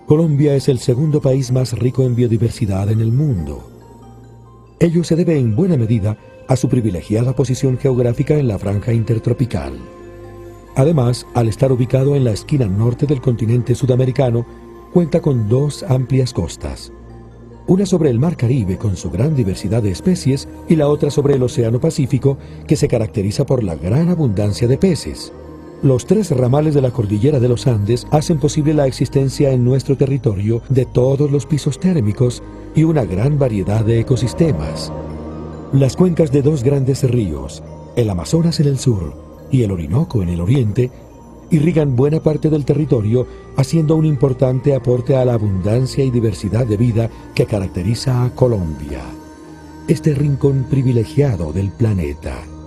Colombia es el segundo país más rico en biodiversidad en el mundo. Ello se debe en buena medida a su privilegiada posición geográfica en la franja intertropical. Además, al estar ubicado en la esquina norte del continente sudamericano, cuenta con dos amplias costas. Una sobre el Mar Caribe con su gran diversidad de especies y la otra sobre el Océano Pacífico, que se caracteriza por la gran abundancia de peces. Los tres ramales de la cordillera de los Andes hacen posible la existencia en nuestro territorio de todos los pisos térmicos y una gran variedad de ecosistemas. Las cuencas de dos grandes ríos, el Amazonas en el sur y el Orinoco en el oriente, irrigan buena parte del territorio, haciendo un importante aporte a la abundancia y diversidad de vida que caracteriza a Colombia, este rincón privilegiado del planeta.